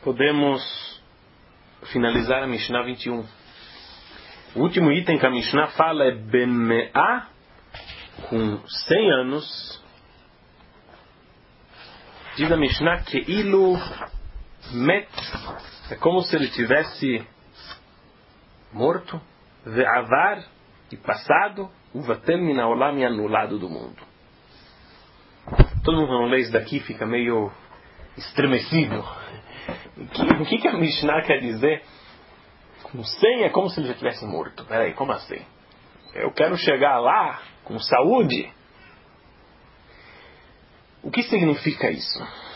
podemos finalizar a Mishnah 21. O último item que a Mishnah fala é Ben-Me'ah, com 100 anos. Diz a Mishnah que Ilu Met, é como se ele tivesse morto, Ve'avar, e passado, Uvatel Minaolam, e anulado do mundo. Todo mundo quando lê isso daqui fica meio estremecido. O que a Mishnah quer dizer? Com 100 é como se ele já tivesse morto. Peraí, como assim? Eu quero chegar lá com saúde. O que significa isso?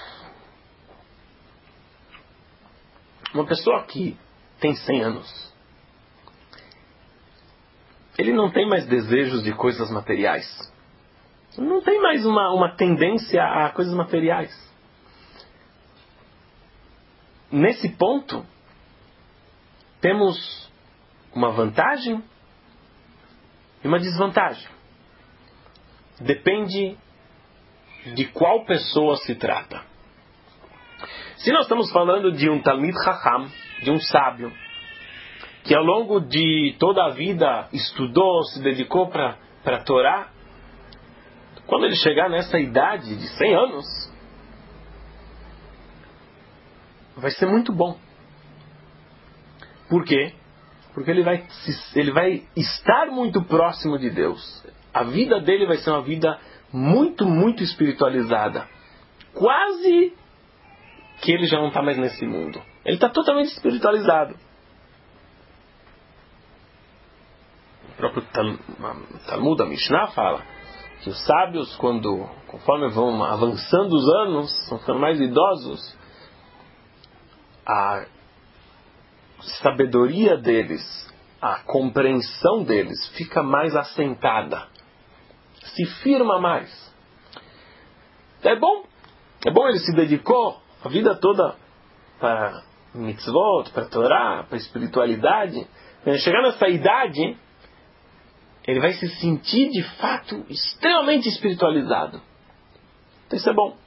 Uma pessoa que tem 100 anos, ele não tem mais desejos de coisas materiais. Não tem mais uma tendência a coisas materiais. Nesse ponto, temos uma vantagem e uma desvantagem. Depende de qual pessoa se trata. Se nós estamos falando de um Talmid Chacham, de um sábio, que ao longo de toda a vida estudou, se dedicou para a Torá, quando ele chegar nessa idade de 100 anos, vai ser muito bom. Por quê? Porque ele vai estar muito próximo de Deus. A vida dele vai ser uma vida muito, muito espiritualizada. Quase que ele já não está mais nesse mundo. Ele está totalmente espiritualizado. O próprio Talmud, a Mishnah, fala que os sábios, conforme vão avançando os anos, vão ficando mais idosos, a sabedoria deles, a compreensão deles fica mais assentada, se firma mais. É bom, ele se dedicou a vida toda para mitzvot, para Torá, para espiritualidade. Quando chegar nessa idade, ele vai se sentir de fato extremamente espiritualizado. Então isso é bom.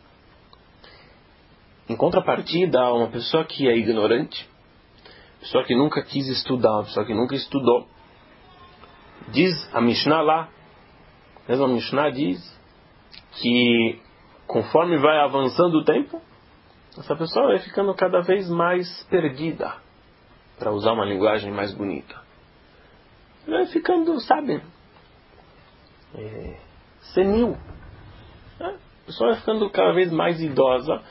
Em contrapartida, uma pessoa que é ignorante, pessoa que nunca quis estudar, uma pessoa que nunca estudou, diz a Mishnah lá, mesmo a Mishnah diz que conforme vai avançando o tempo, essa pessoa vai ficando cada vez mais perdida, para usar uma linguagem mais bonita. Vai ficando, sabe, senil. A pessoa vai ficando cada vez mais idosa.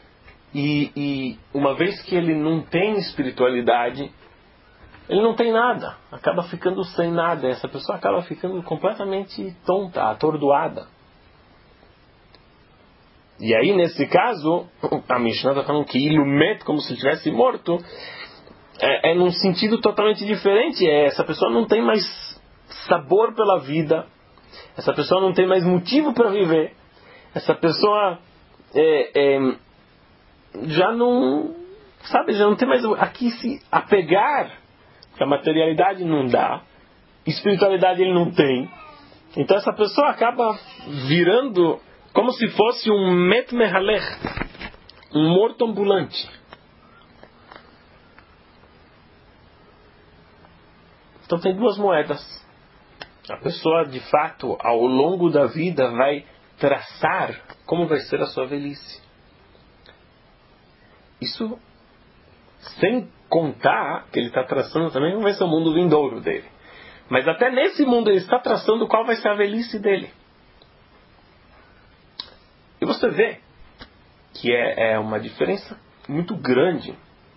E uma vez que ele não tem espiritualidade, ele não tem nada. Acaba ficando sem nada. Essa pessoa acaba ficando completamente tonta, atordoada. E aí, nesse caso, a Mishnah está falando que ilumet, como se ele tivesse morto, é num sentido totalmente diferente. Essa pessoa não tem mais sabor pela vida. Essa pessoa não tem mais motivo para viver. Essa pessoa já não tem mais a que se apegar, porque a materialidade não dá, espiritualidade ele não tem. Então essa pessoa acaba virando como se fosse um met mehalech, um morto ambulante. Então tem duas moedas. A pessoa de fato ao longo da vida vai traçar como vai ser a sua velhice. Isso sem contar que ele está traçando também como vai ser o mundo vindouro dele. Mas até nesse mundo ele está traçando qual vai ser a velhice dele. E você vê que é uma diferença muito grande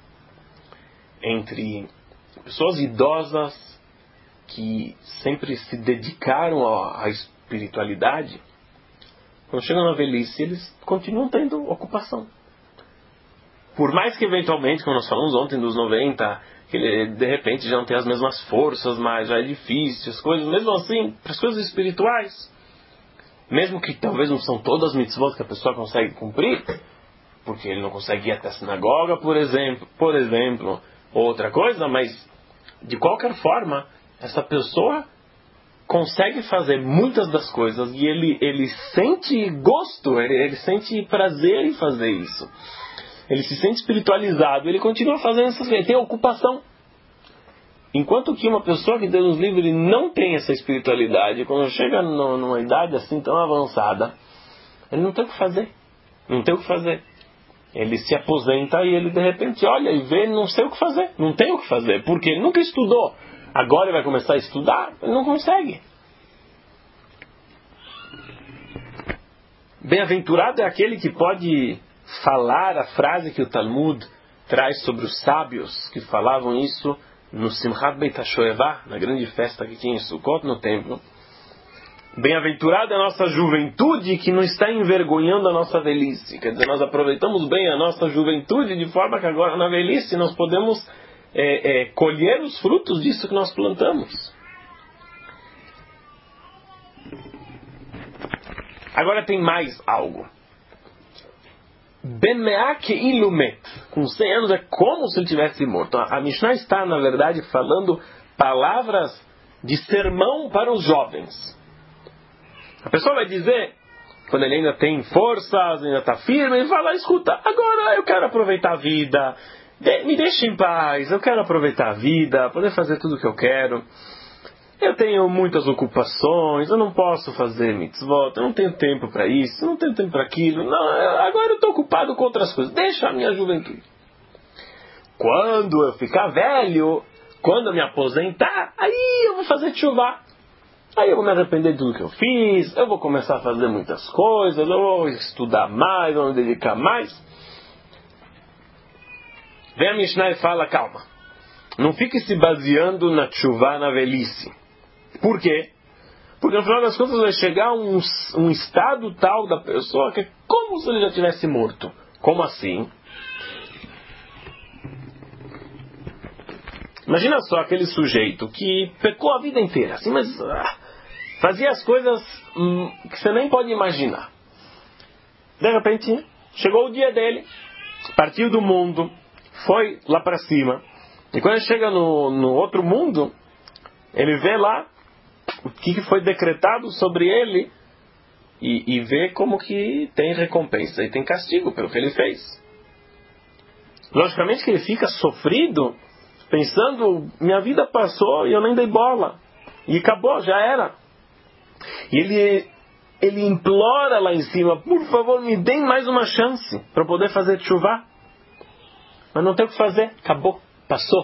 entre pessoas idosas que sempre se dedicaram à espiritualidade. Quando chegam na velhice, eles continuam tendo ocupação. Por mais que eventualmente, como nós falamos ontem dos 90, que ele de repente já não tem as mesmas forças, mas já é difícil, as coisas, mesmo assim, para as coisas espirituais, mesmo que talvez não são todas as mitzvot que a pessoa consegue cumprir, porque ele não consegue ir até a sinagoga, por exemplo, outra coisa, mas de qualquer forma, essa pessoa consegue fazer muitas das coisas e ele sente gosto, ele sente prazer em fazer isso. ele se sente espiritualizado, ele continua fazendo essas coisas, ele tem ocupação. Enquanto que uma pessoa que Deus nos livre, ele não tem essa espiritualidade, quando chega numa idade assim tão avançada, ele não tem o que fazer. Não tem o que fazer. Ele se aposenta e ele de repente olha e vê, não sei o que fazer. Não tem o que fazer, porque ele nunca estudou. Agora ele vai começar a estudar, ele não consegue. Bem-aventurado é aquele que pode falar a frase que o Talmud traz sobre os sábios que falavam isso no Simchat Beit HaShoevah, na grande festa que tinha em Sukkot, no templo. Bem-aventurada é a nossa juventude que não está envergonhando a nossa velhice. Quer dizer, nós aproveitamos bem a nossa juventude de forma que agora na velhice nós podemos colher os frutos disso que nós plantamos. Agora tem mais algo. Ben-me'ah ilumet. Com 100 anos é como se ele tivesse morto. A Mishnah está, na verdade, falando palavras de sermão para os jovens. A pessoa vai dizer, quando ele ainda tem forças, ainda está firme, ele fala, escuta, agora eu quero aproveitar a vida, me deixe em paz, eu quero aproveitar a vida, poder fazer tudo o que eu quero. Eu tenho muitas ocupações, eu não posso fazer mitzvot, eu não tenho tempo para isso, eu não tenho tempo para aquilo, não, agora eu estou ocupado com outras coisas, deixa a minha juventude. Quando eu ficar velho, quando eu me aposentar, aí eu vou fazer teshuvah. Aí eu vou me arrepender de tudo que eu fiz, eu vou começar a fazer muitas coisas, eu vou estudar mais, eu vou me dedicar mais. Vem a Mishnah e fala, calma, não fique se baseando na teshuvah na velhice. Por quê? Porque no final das contas vai chegar um estado tal da pessoa que é como se ele já tivesse morto. Como assim? Imagina só aquele sujeito que pecou a vida inteira, assim, mas fazia as coisas que você nem pode imaginar. De repente, chegou o dia dele, partiu do mundo, foi lá para cima. E quando ele chega no outro mundo, ele vê lá o que foi decretado sobre ele e vê como que tem recompensa e tem castigo pelo que ele fez. Logicamente que ele fica sofrido, pensando, minha vida passou e eu nem dei bola. E acabou, já era. E ele implora lá em cima, por favor, me deem mais uma chance para poder fazer teshuvah. Mas não tem o que fazer, acabou, passou.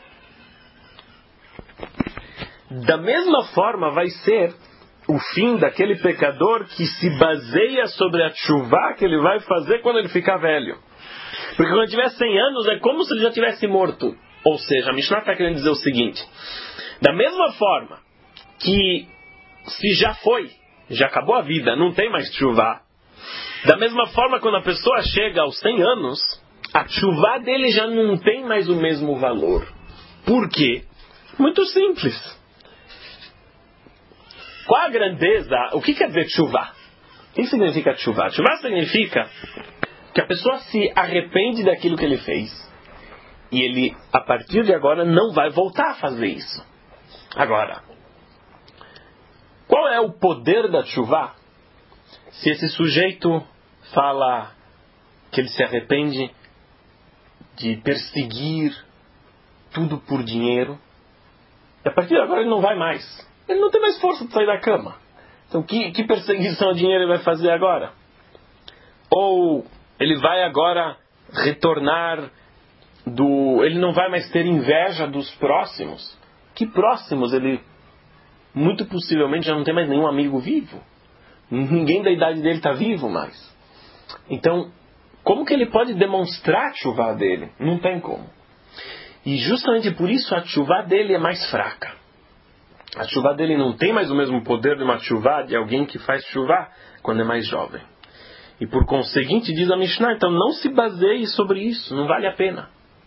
Da mesma forma vai ser o fim daquele pecador que se baseia sobre a teshuvah que ele vai fazer quando ele ficar velho. Porque quando ele tiver 100 anos é como se ele já tivesse morto. Ou seja, a Mishnah está querendo dizer o seguinte: da mesma forma que se já foi, já acabou a vida, não tem mais teshuvah, da mesma forma quando a pessoa chega aos 100 anos, a teshuvah dele já não tem mais o mesmo valor. Por quê? Muito simples. Qual a grandeza? O que quer dizer teshuvah? O que significa teshuvah? Teshuvah significa que a pessoa se arrepende daquilo que ele fez e ele, a partir de agora, não vai voltar a fazer isso. Agora, qual é o poder da teshuvah? Se esse sujeito fala que ele se arrepende de perseguir tudo por dinheiro, e a partir de agora ele não vai mais. Ele não tem mais força de sair da cama. Então que perseguição ao dinheiro ele vai fazer agora? Ou ele vai agora retornar ele não vai mais ter inveja dos próximos? Que próximos? Ele muito possivelmente já não tem mais nenhum amigo vivo. Ninguém da idade dele está vivo mais. Então, como que ele pode demonstrar a teshuvah dele? Não tem como. E justamente por isso a teshuvah dele é mais fraca. A teshuvah dele não tem mais o mesmo poder de uma teshuvah de alguém que faz teshuvah quando é mais jovem. E por conseguinte, diz a Mishnah, então não se baseie sobre isso, não vale a pena.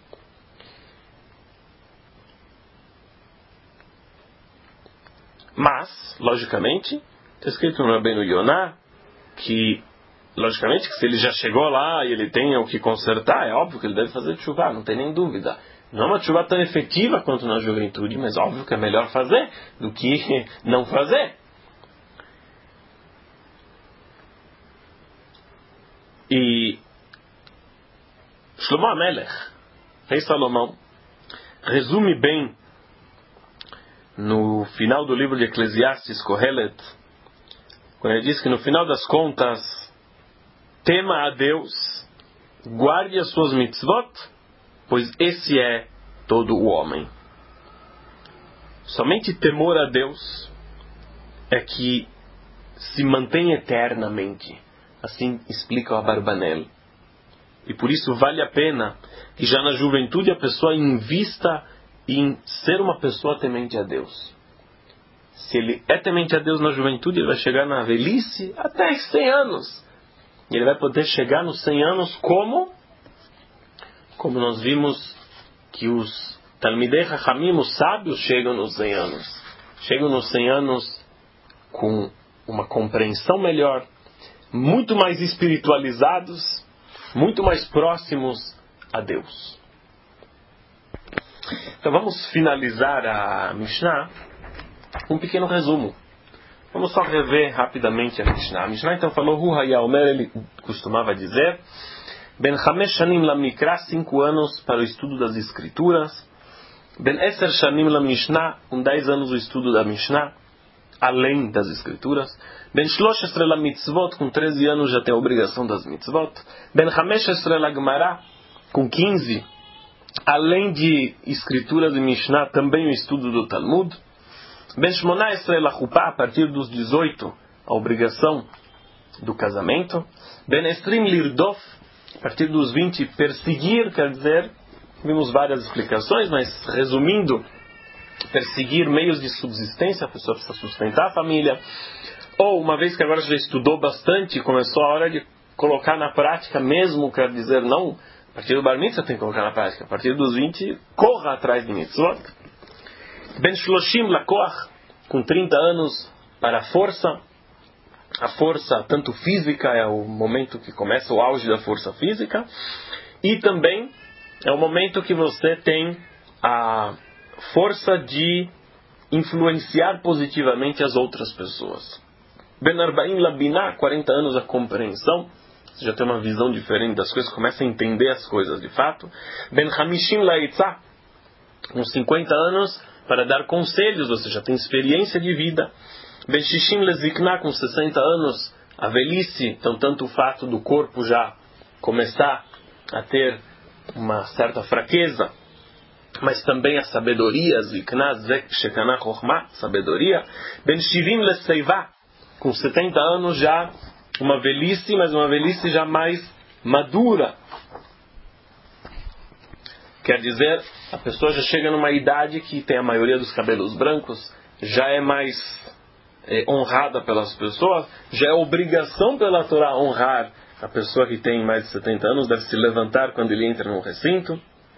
Mas, logicamente, está escrito no Rabbeinu Yonah que, logicamente, que se ele já chegou lá e ele tem o que consertar, é óbvio que ele deve fazer teshuvah, não tem nem dúvida. Não é uma teshuvah tão efetiva quanto na juventude, mas óbvio que é melhor fazer do que não fazer. Shlomo HaMelech, rei Salomão, resume bem no final do livro de Eclesiastes, Kohelet, quando ele diz que no final das contas, tema a Deus, guarde as suas mitzvot, pois esse é todo o homem. Somente temor a Deus é que se mantém eternamente. Assim explica o Abarbanel. E por isso vale a pena que já na juventude a pessoa invista em ser uma pessoa temente a Deus. Se ele é temente a Deus na juventude, ele vai chegar na velhice até 100 anos. E ele vai poder chegar nos 100 anos como nós vimos que os Talmidei Chachamim, os sábios, chegam nos 100 anos. Chegam nos 100 anos com uma compreensão melhor, muito mais espiritualizados, muito mais próximos a Deus. Então vamos finalizar a Mishnah com um pequeno resumo. Vamos só rever rapidamente a Mishnah. A Mishnah então falou, Hu Haya Omer, ele costumava dizer, Ben Chamesh Shanim Lamikra, 5 anos para o estudo das Escrituras, Ben Eser Shanim Lamishna, com 10 anos o estudo da Mishnah, além das Escrituras, Ben Shlosh Esre Lamitzvot, com 13 anos já tem a obrigação das Mitzvot, Ben Chamesh Esre Lagmará, com 15, além de Escrituras e Mishnah, também o estudo do Talmud, Ben Shmona Esre Lachupá, a partir dos 18, a obrigação do casamento, Ben Estrim Lirdof, a partir dos 20, perseguir, quer dizer, vimos várias explicações, mas resumindo, perseguir meios de subsistência, a pessoa precisa sustentar a família, ou uma vez que agora já estudou bastante, começou a hora de colocar na prática mesmo, quer dizer, não, a partir do Bar Mitzvah tem que colocar na prática, a partir dos 20, corra atrás de Mitzvot. Ben Shloshim Lakoach, com 30 anos, para a força tanto física, é o momento que começa o auge da força física, e também é o momento que você tem a força de influenciar positivamente as outras pessoas. Ben Arbaim Labinah, 40 anos a compreensão, você já tem uma visão diferente das coisas, começa a entender as coisas de fato. Ben Hamishim Laitzah, com 50 anos, para dar conselhos, você já tem experiência de vida. Ben Shishim Lezikna, com 60 anos, a velhice, então tanto o fato do corpo já começar a ter uma certa fraqueza, mas também a sabedoria, Zikna, Zek Shekanah Chokhmah, sabedoria. Ben Shivim Leseivá, com 70 anos já uma velhice, mas uma velhice já mais madura. Quer dizer, a pessoa já chega numa idade que tem a maioria dos cabelos brancos, já é mais honrada pelas pessoas, já é obrigação pela Torá honrar a pessoa que tem mais de 70 anos, deve se levantar quando ele entra num recinto.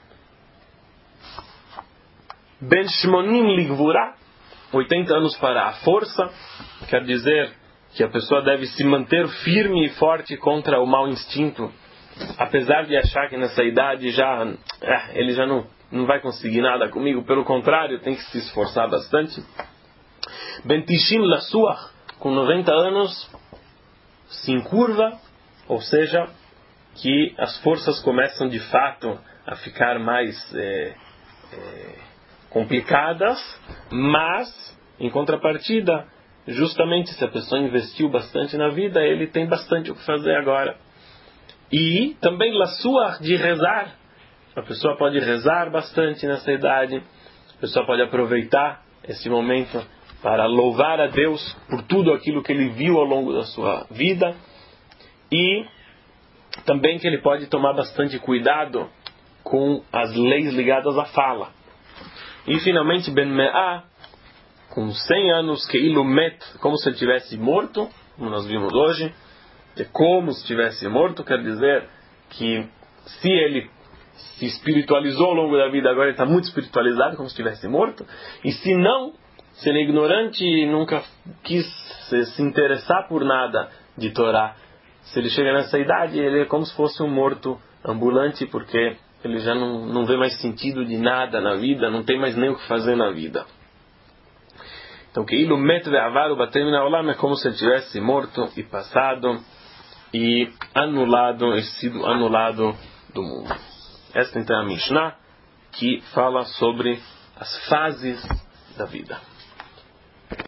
Ben Shmonim Ligvura, 80 anos para a força, quer dizer que a pessoa deve se manter firme e forte contra o mau instinto, apesar de achar que nessa idade ele já não vai conseguir nada comigo, pelo contrário, tem que se esforçar bastante. Ben Tishim Lasuach, com 90 anos, se encurva, ou seja, que as forças começam de fato a ficar mais complicadas, mas, em contrapartida, justamente se a pessoa investiu bastante na vida, ele tem bastante o que fazer agora. E também Lasuach, de rezar. A pessoa pode rezar bastante nessa idade, a pessoa pode aproveitar esse momento para louvar a Deus por tudo aquilo que ele viu ao longo da sua vida, e também que ele pode tomar bastante cuidado com as leis ligadas à fala. E finalmente Ben Me'ah, com 100 anos, que ilumet, como se ele tivesse morto, como nós vimos hoje, como se tivesse morto, quer dizer que se ele se espiritualizou ao longo da vida, agora ele está muito espiritualizado, como se estivesse morto, e se não, se ele é ignorante e nunca quis se interessar por nada de Torá, se ele chega nessa idade, ele é como se fosse um morto ambulante, porque ele já não vê mais sentido de nada na vida, não tem mais nem o que fazer na vida. Então, que ilumet ve'avaru batem min haolam, é como se ele tivesse morto e passado e anulado, sido anulado do mundo. Esta então é a Mishnah que fala sobre as fases da vida.